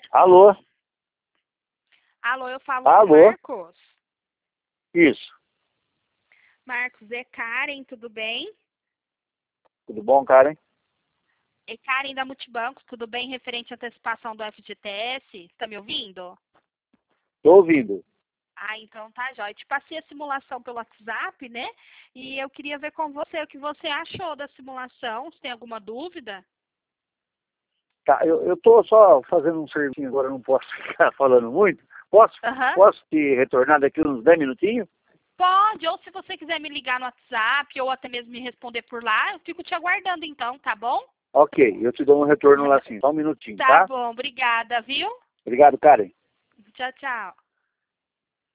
Alô? Alô, eu falo com Alô? o Marcos. Isso. Marcos, é Karen, tudo bem? Tudo bom, Karen? É Karen da Multibanco, tudo bem referente à antecipação do FGTS? Tá me ouvindo? Tô ouvindo. Ah, então tá, jóia. Te passei a simulação pelo WhatsApp, né? E eu queria ver com você o que você achou da simulação, se tem alguma dúvida. Tá, eu tô só fazendo um serviço agora, não posso ficar falando muito. Posso, Aham. posso te retornar daqui uns 10 minutinhos? Pode, ou se você quiser me ligar no WhatsApp ou até mesmo me responder por lá, eu fico te aguardando então, tá bom? Ok, eu te dou um retorno lá sim. Só um minutinho, Tá tá? bom, obrigada, viu? Obrigado, Karen. Tchau, tchau.